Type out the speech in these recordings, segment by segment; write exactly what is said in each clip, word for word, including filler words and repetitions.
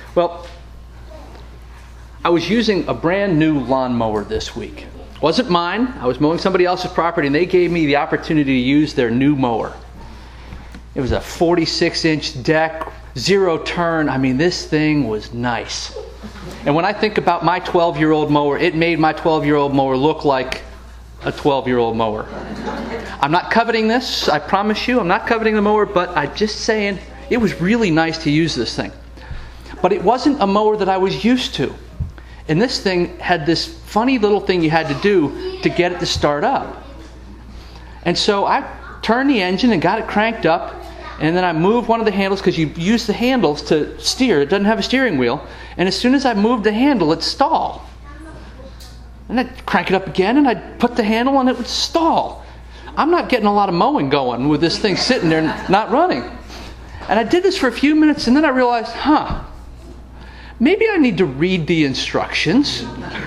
Well, I was using a brand new lawnmower this week. It wasn't mine. I was mowing somebody else's property, and they gave me the opportunity to use their new mower. It was a forty-six inch deck, zero turn. I mean, this thing was nice. And when I think about my twelve-year-old mower, it made my twelve-year-old mower look like a twelve-year-old mower. I'm not coveting this, I promise you. I'm not coveting the mower, but I'm just saying it was really nice to use this thing. But it wasn't a mower that I was used to. And this thing had this funny little thing you had to do to get it to start up. And so I turned the engine and got it cranked up, and then I moved one of the handles, because you use the handles to steer. It doesn't have a steering wheel. And as soon as I moved the handle, it stalled. And I'd crank it up again, and I'd put the handle, and it would stall. I'm not getting a lot of mowing going with this thing sitting there not running. And I did this for a few minutes, and then I realized, huh, maybe I need to read the instructions.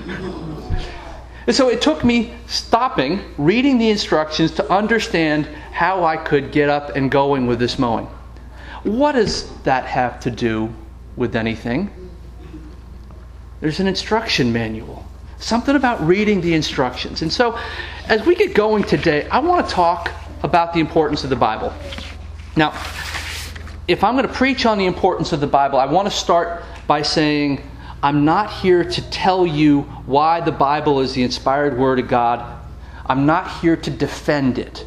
And so it took me stopping, reading the instructions to understand how I could get up and going with this mowing. What does that have to do with anything? There's an instruction manual. Something about reading the instructions. And so, as we get going today, I want to talk about the importance of the Bible. Now, if I'm going to preach on the importance of the Bible, I want to start by saying, I'm not here to tell you why the Bible is the inspired Word of God. I'm not here to defend it.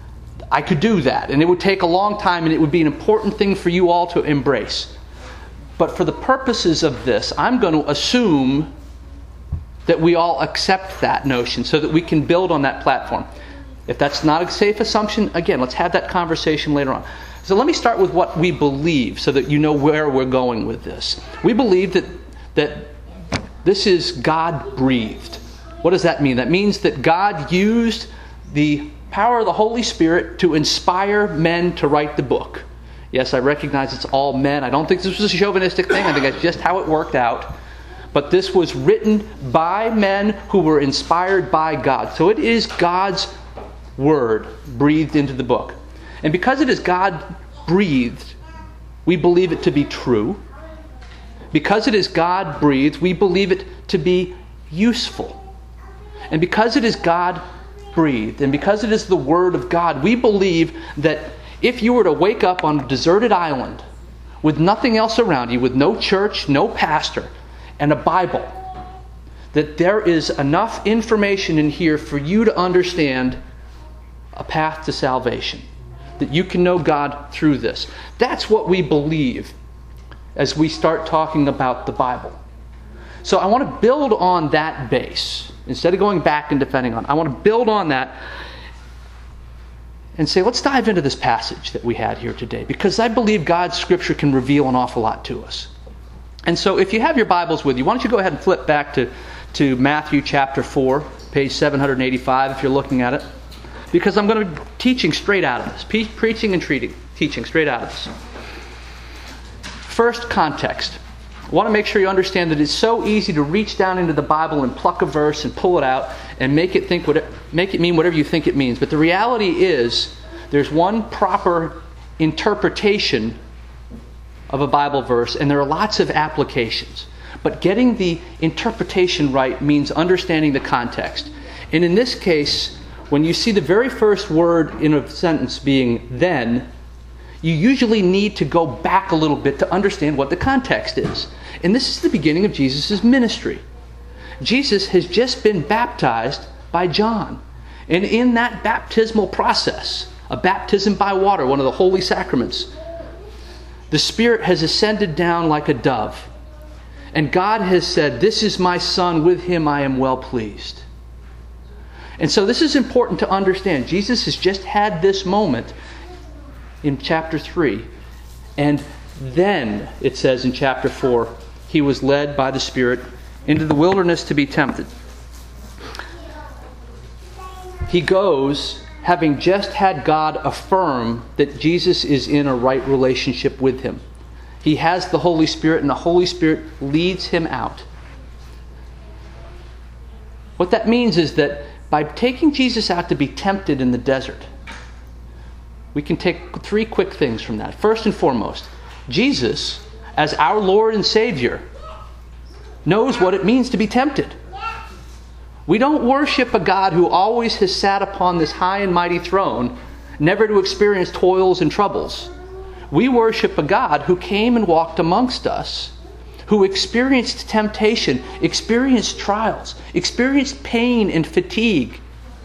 I could do that, and it would take a long time, and it would be an important thing for you all to embrace. But for the purposes of this, I'm going to assume that we all accept that notion so that we can build on that platform. If that's not a safe assumption, again, let's have that conversation later on. So let me start with what we believe so that you know where we're going with this. We believe that, that this is God-breathed. What does that mean? That means that God used the power of the Holy Spirit to inspire men to write the book. Yes, I recognize it's all men. I don't think this was a chauvinistic thing. I think that's just how it worked out. But this was written by men who were inspired by God. So it is God's Word breathed into the book. And because it is God-breathed, we believe it to be true. Because it is God-breathed, we believe it to be useful. And because it is God-breathed, and because it is the Word of God, we believe that if you were to wake up on a deserted island with nothing else around you, with no church, no pastor, and a Bible, that there is enough information in here for you to understand a path to salvation. That you can know God through this. That's what we believe as we start talking about the Bible. So I want to build on that base. Instead of going back and defending on, I want to build on that and say, let's dive into this passage that we had here today. Because I believe God's Scripture can reveal an awful lot to us. And so if you have your Bibles with you, why don't you go ahead and flip back to, to Matthew chapter four, page seven eighty-five if you're looking at it. Because I'm going to be teaching straight out of this. Pe- preaching and treating, teaching straight out of this. First, context. I want to make sure you understand that it's so easy to reach down into the Bible and pluck a verse and pull it out and make it think what it, make it mean whatever you think it means. But the reality is there's one proper interpretation of a Bible verse, and there are lots of applications. But getting the interpretation right means understanding the context. And in this case, when you see the very first word in a sentence being then, you usually need to go back a little bit to understand what the context is. And this is the beginning of Jesus' ministry. Jesus has just been baptized by John. And in that baptismal process, a baptism by water, one of the holy sacraments, the Spirit has ascended down like a dove. And God has said, "This is my Son, with him I am well pleased." And so this is important to understand. Jesus has just had this moment in chapter three. And then, it says in chapter four, he was led by the Spirit into the wilderness to be tempted. He goes having just had God affirm that Jesus is in a right relationship with him. He has the Holy Spirit, and the Holy Spirit leads him out. What that means is that by taking Jesus out to be tempted in the desert, we can take three quick things from that. First and foremost, Jesus, as our Lord and Savior, knows what it means to be tempted. We don't worship a God who always has sat upon this high and mighty throne, never to experience toils and troubles. We worship a God who came and walked amongst us, who experienced temptation, experienced trials, experienced pain and fatigue.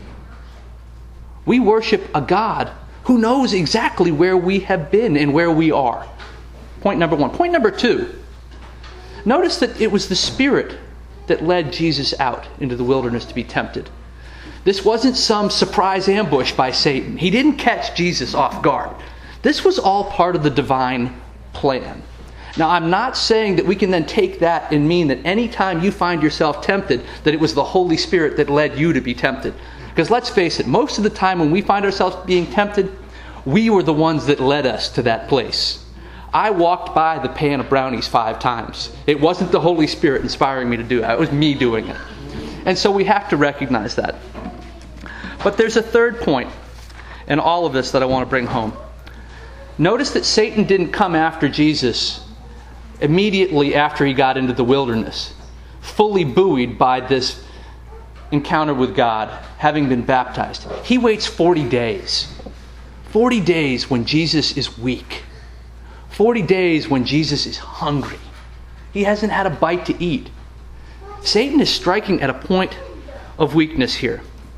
We worship a God who knows exactly where we have been and where we are. Point number one. Point number two. Notice that it was the Spirit that led Jesus out into the wilderness to be tempted. This wasn't some surprise ambush by Satan. He didn't catch Jesus off guard. This was all part of the divine plan. Now, I'm not saying that we can then take that and mean that any time you find yourself tempted, that it was the Holy Spirit that led you to be tempted. Because let's face it, most of the time when we find ourselves being tempted, we were the ones that led us to that place. I walked by the pan of brownies five times. It wasn't the Holy Spirit inspiring me to do it. It was me doing it. And so we have to recognize that. But there's a third point in all of this that I want to bring home. Notice that Satan didn't come after Jesus immediately after he got into the wilderness, fully buoyed by this encounter with God, having been baptized. He waits forty days. forty days when Jesus is weak. forty days when Jesus is hungry. He hasn't had a bite to eat. Satan is striking at a point of weakness here.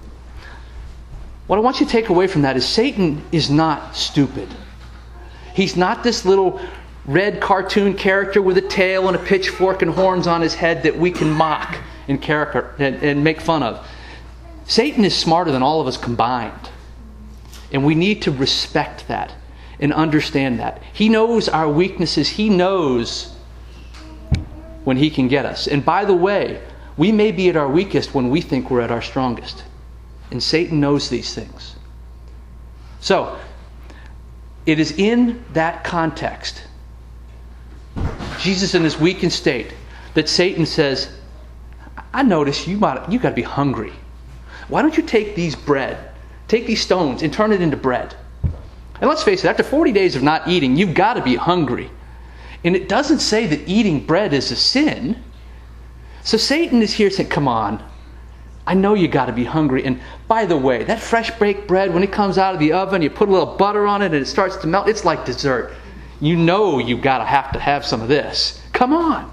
What I want you to take away from that is Satan is not stupid. He's not this little red cartoon character with a tail and a pitchfork and horns on his head that we can mock and, character, and, and make fun of. Satan is smarter than all of us combined. And we need to respect that and understand that. He knows our weaknesses. He knows when he can get us. And by the way, we may be at our weakest when we think we're at our strongest. And Satan knows these things. So, it is in that context, Jesus in his weakened state, that Satan says, I notice you might, you got to be hungry. Why don't you take these bread, take these stones and turn it into bread? And let's face it, after forty days of not eating, you've got to be hungry. And it doesn't say that eating bread is a sin. So Satan is here saying, come on, I know you got to be hungry. And by the way, that fresh baked bread, when it comes out of the oven, you put a little butter on it and it starts to melt, it's like dessert. You know you've got to have to have some of this. Come on.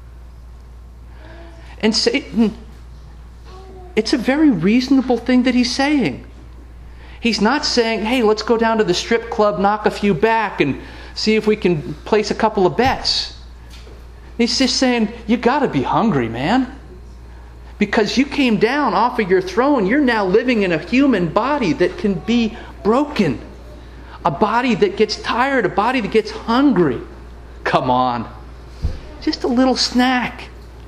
And Satan, it's a very reasonable thing that he's saying. He's not saying, hey, let's go down to the strip club, knock a few back, and see if we can place a couple of bets. He's just saying, you got to be hungry, man. Because you came down off of your throne. You're now living in a human body that can be broken. A body that gets tired. A body that gets hungry. Come on. Just a little snack.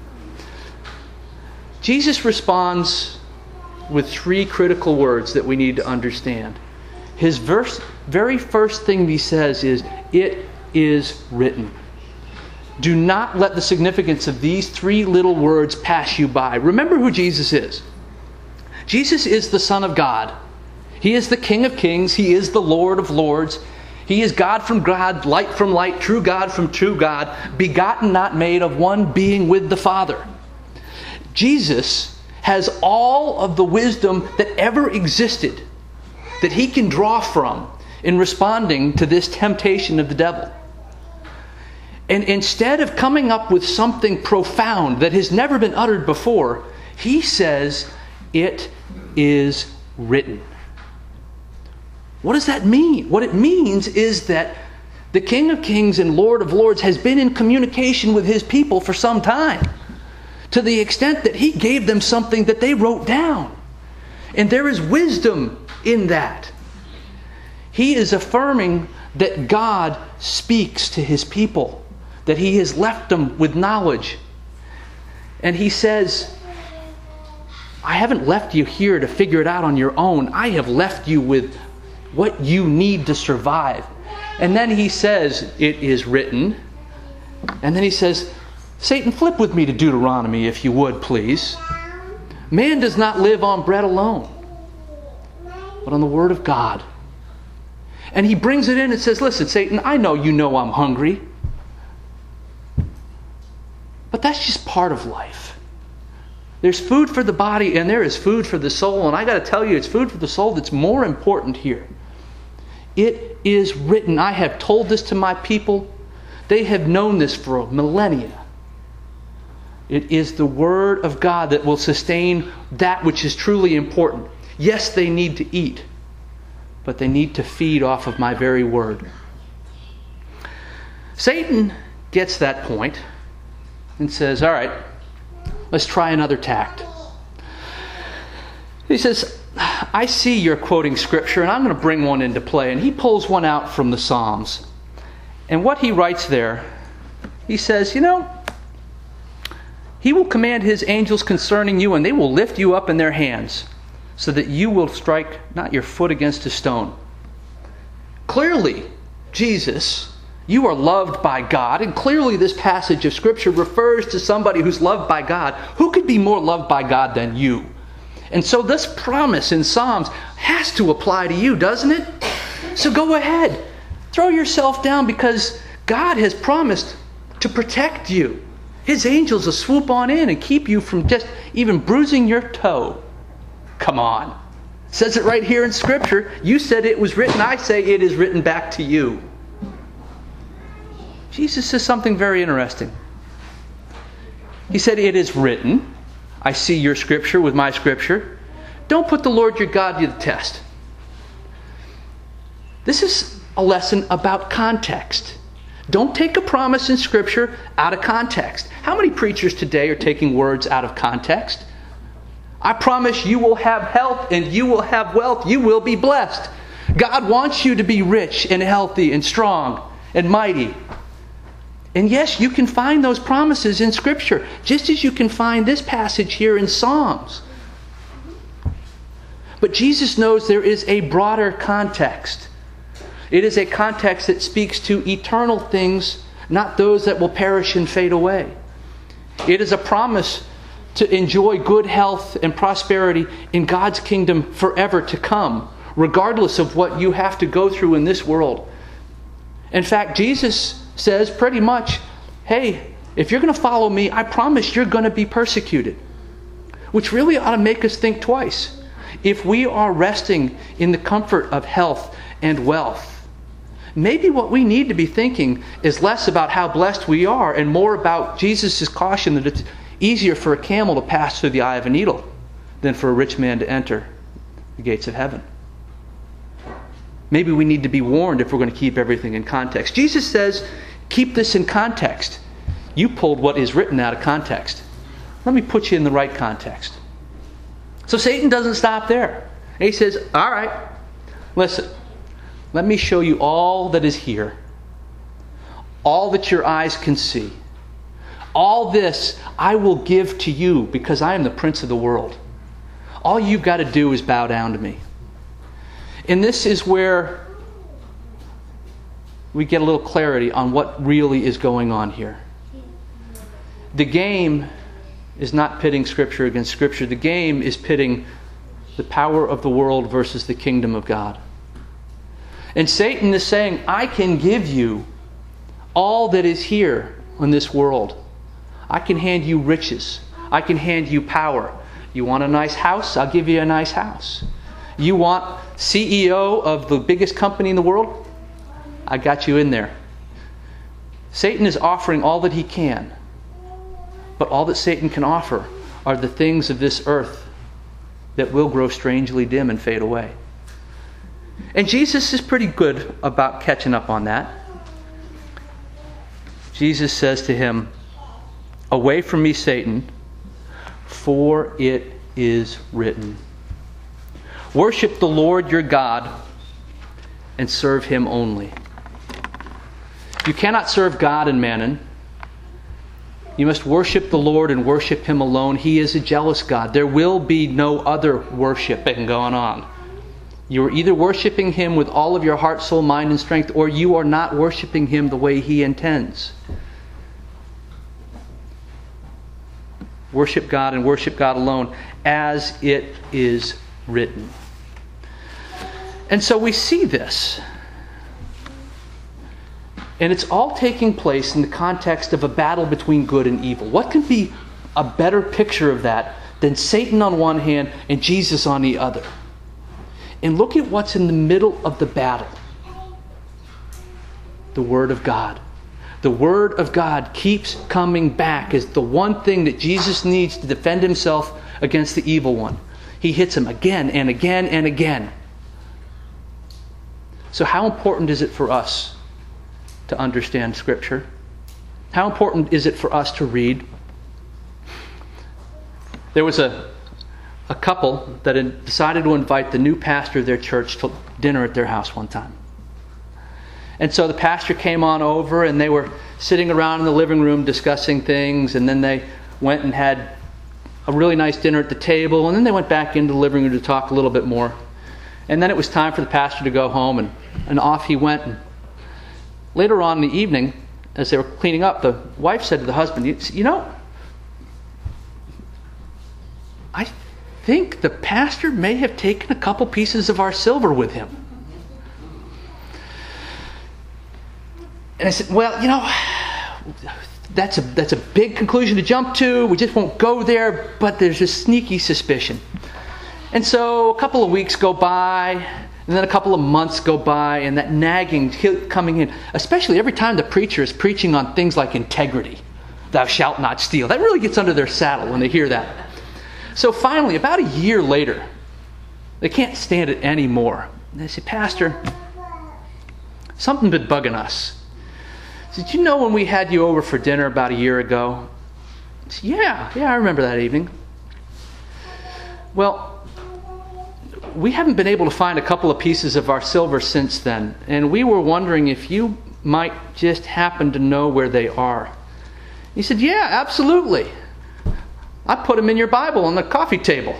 Jesus responds with three critical words that we need to understand. His verse, very first thing he says is, it is written. Do not let the significance of these three little words pass you by. Remember who Jesus is. Jesus is the Son of God. He is the King of Kings. He is the Lord of Lords. He is God from God, light from light, true God from true God, begotten, not made, of one being with the Father. Jesus has all of the wisdom that ever existed that he can draw from in responding to this temptation of the devil. And instead of coming up with something profound that has never been uttered before, he says, it is written. What does that mean? What it means is that the King of Kings and Lord of Lords has been in communication with his people for some time, to the extent that he gave them something that they wrote down. And there is wisdom in that. He is affirming that God speaks to his people, that he has left them with knowledge. And he says, I haven't left you here to figure it out on your own. I have left you with what you need to survive. And then he says, it is written. And then he says, Satan, flip with me to Deuteronomy, if you would, please. Man does not live on bread alone, but on the word of God. And he brings it in and says, listen, Satan, I know you know I'm hungry. that's just part of life. There's food for the body and there is food for the soul. And I got to tell you, it's food for the soul that's more important here. It is written. I have told this to my people. They have known this for millennia. It is the Word of God that will sustain that which is truly important. Yes, they need to eat, but they need to feed off of my very Word. Satan gets that point and says, all right, let's try another tact. He says, I see you're quoting Scripture, and I'm going to bring one into play. And he pulls one out from the Psalms. And what he writes there, he says, you know, He will command His angels concerning you, and they will lift you up in their hands, so that you will strike not your foot against a stone. Clearly, Jesus, you are loved by God, and clearly this passage of Scripture refers to somebody who's loved by God. Who could be more loved by God than you? And so this promise in Psalms has to apply to you, doesn't it? So go ahead. Throw yourself down, because God has promised to protect you. His angels will swoop on in and keep you from just even bruising your toe. Come on. It says it right here in Scripture. You said it was written. I say it is written back to you. Jesus says something very interesting. He said, it is written. I see your Scripture with my Scripture. Don't put the Lord your God to the test. This is a lesson about context. Don't take a promise in Scripture out of context. How many preachers today are taking words out of context? I promise you will have health and you will have wealth. You will be blessed. God wants you to be rich and healthy and strong and mighty. And yes, you can find those promises in Scripture, just as you can find this passage here in Psalms. But Jesus knows there is a broader context. It is a context that speaks to eternal things, not those that will perish and fade away. It is a promise to enjoy good health and prosperity in God's kingdom forever to come, regardless of what you have to go through in this world. In fact, Jesus says pretty much, hey, if you're going to follow me, I promise you're going to be persecuted. Which really ought to make us think twice. If we are resting in the comfort of health and wealth, maybe what we need to be thinking is less about how blessed we are and more about Jesus' caution that it's easier for a camel to pass through the eye of a needle than for a rich man to enter the gates of heaven. Maybe we need to be warned if we're going to keep everything in context. Jesus says, keep this in context. You pulled what is written out of context. Let me put you in the right context. So Satan doesn't stop there. He says, all right, listen, let me show you all that is here. All that your eyes can see. All this I will give to you because I am the prince of the world. All you've got to do is bow down to me. And this is where we get a little clarity on what really is going on here. The game is not pitting Scripture against Scripture. The game is pitting the power of the world versus the kingdom of God. And Satan is saying, I can give you all that is here in this world. I can hand you riches. I can hand you power. You want a nice house? I'll give you a nice house. You want C E O of the biggest company in the world? I got you in there. Satan is offering all that he can. But all that Satan can offer are the things of this earth that will grow strangely dim and fade away. And Jesus is pretty good about catching up on that. Jesus says to him, away from me, Satan, for it is written. Worship the Lord your God and serve Him only. You cannot serve God and mammon. You must worship the Lord and worship Him alone. He is a jealous God. There will be no other worshiping going on. You are either worshiping Him with all of your heart, soul, mind, and strength, or you are not worshiping Him the way He intends. Worship God and worship God alone, as it is written. And so we see this. And it's all taking place in the context of a battle between good and evil. What can be a better picture of that than Satan on one hand and Jesus on the other? And look at what's in the middle of the battle. The Word of God. The Word of God keeps coming back as the one thing that Jesus needs to defend himself against the evil one. He hits him again and again and again. So how important is it for us to understand Scripture? How important is it for us to read? There was a, a couple that had decided to invite the new pastor of their church to dinner at their house one time. And so the pastor came on over and they were sitting around in the living room discussing things, and then they went and had a really nice dinner at the table, and then they went back into the living room to talk a little bit more. And then it was time for the pastor to go home, and, and off he went. And later on in the evening, as they were cleaning up, the wife said to the husband, you, you know, I think the pastor may have taken a couple pieces of our silver with him. And I said, well, you know, that's a that's a big conclusion to jump to. We just won't go there, but there's a sneaky suspicion. And so a couple of weeks go by, and then a couple of months go by, and that nagging coming in, especially every time the preacher is preaching on things like integrity. Thou shalt not steal. That really gets under their saddle when they hear that. So finally, about a year later, they can't stand it anymore. And they say, Pastor, something's been bugging us. Did you know when we had you over for dinner about a year ago? I said, yeah, yeah, I remember that evening. Well, we haven't been able to find a couple of pieces of our silver since then, and we were wondering if you might just happen to know where they are. He said, yeah, absolutely. I put them in your Bible on the coffee table.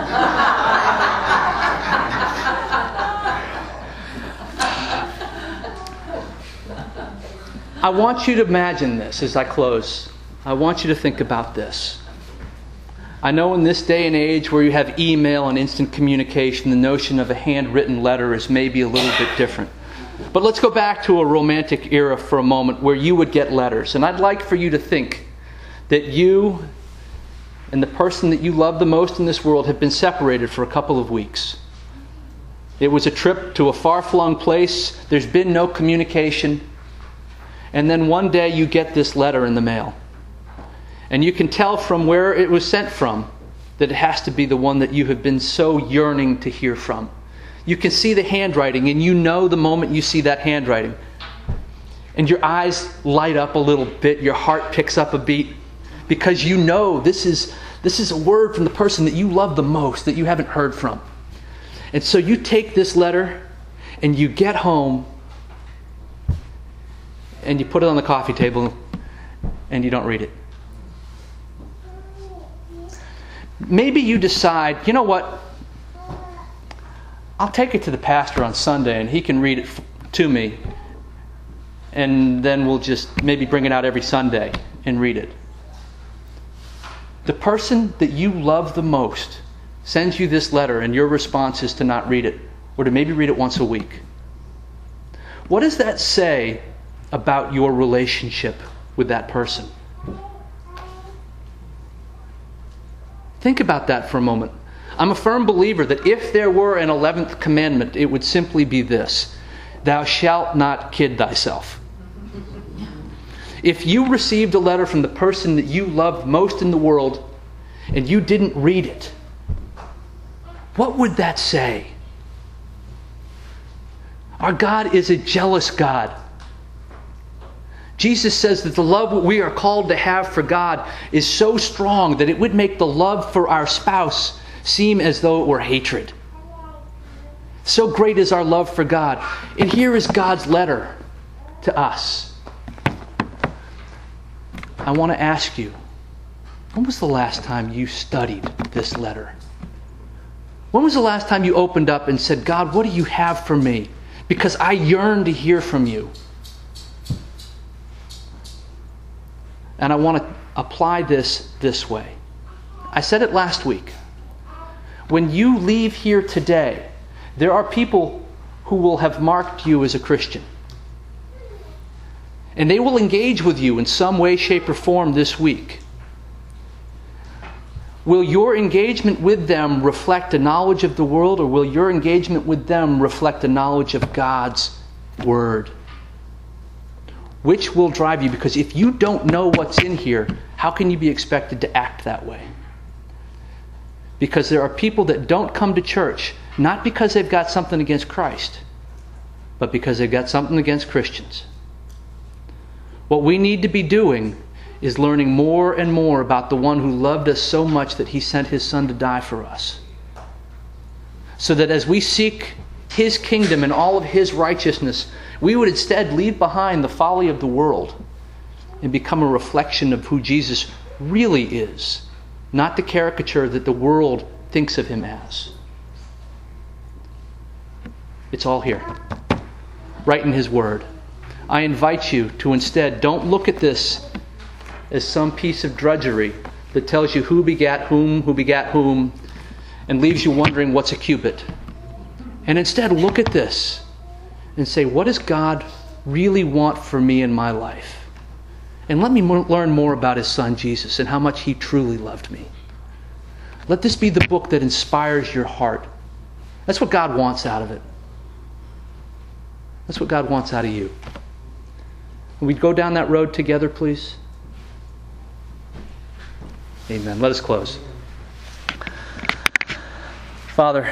I want you to imagine this as I close. I want you to think about this. I know in this day and age where you have email and instant communication, the notion of a handwritten letter is maybe a little bit different. But let's go back to a romantic era for a moment where you would get letters. And I'd like for you to think that you and the person that you love the most in this world have been separated for a couple of weeks. It was a trip to a far-flung place. There's been no communication. And then one day you get this letter in the mail. And you can tell from where it was sent from that it has to be the one that you have been so yearning to hear from. You can see the handwriting, and you know the moment you see that handwriting. And your eyes light up a little bit, your heart picks up a beat, because you know this is, this is a word from the person that you love the most, that you haven't heard from. And so you take this letter, and you get home, and you put it on the coffee table, and you don't read it. Maybe you decide, you know what, I'll take it to the pastor on Sunday and he can read it to me, and then we'll just maybe bring it out every Sunday and read it. The person that you love the most sends you this letter, and your response is to not read it, or to maybe read it once a week. What does that say about your relationship with that person? Think about that for a moment. I'm a firm believer that if there were an eleventh commandment, it would simply be this: thou shalt not kid thyself. If you received a letter from the person that you loved most in the world and you didn't read it, what would that say? Our God is a jealous God. Jesus says that the love we are called to have for God is so strong that it would make the love for our spouse seem as though it were hatred. So great is our love for God. And here is God's letter to us. I want to ask you, when was the last time you studied this letter? When was the last time you opened up and said, God, what do you have for me? Because I yearn to hear from you. And I want to apply this this way. I said it last week. When you leave here today, there are people who will have marked you as a Christian. And they will engage with you in some way, shape, or form this week. Will your engagement with them reflect a knowledge of the world, or will your engagement with them reflect a knowledge of God's Word? Which will drive you? Because if you don't know what's in here, how can you be expected to act that way? Because there are people that don't come to church, not because they've got something against Christ, but because they've got something against Christians. What we need to be doing is learning more and more about the one who loved us so much that he sent his Son to die for us. So that as we seek his kingdom and all of his righteousness, we would instead leave behind the folly of the world and become a reflection of who Jesus really is, not the caricature that the world thinks of him as. It's all here, right in his Word. I invite you to instead, don't look at this as some piece of drudgery that tells you who begat whom, who begat whom, and leaves you wondering what's a cubit. And instead look at this and say, what does God really want for me in my life? And let me mo- learn more about his Son Jesus and how much he truly loved me. Let this be the book that inspires your heart. That's what God wants out of it. That's what God wants out of you. Can we go down that road together, please? Amen. Let us close. Father,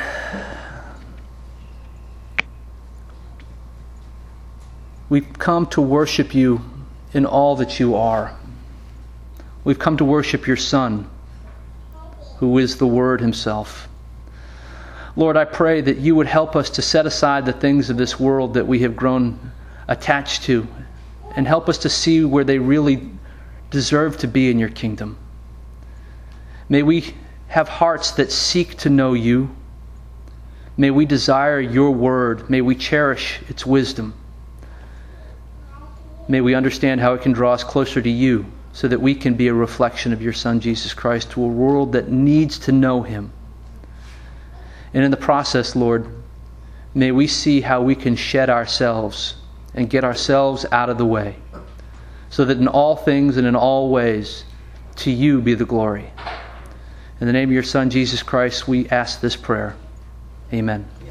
we've come to worship you in all that you are. We've come to worship your Son, who is the Word himself. Lord, I pray that you would help us to set aside the things of this world that we have grown attached to, and help us to see where they really deserve to be in your kingdom. May we have hearts that seek to know you. May we desire your word. May we cherish its wisdom. May we understand how it can draw us closer to you, so that we can be a reflection of your Son, Jesus Christ, to a world that needs to know him. And in the process, Lord, may we see how we can shed ourselves and get ourselves out of the way, so that in all things and in all ways, to you be the glory. In the name of your Son, Jesus Christ, we ask this prayer. Amen.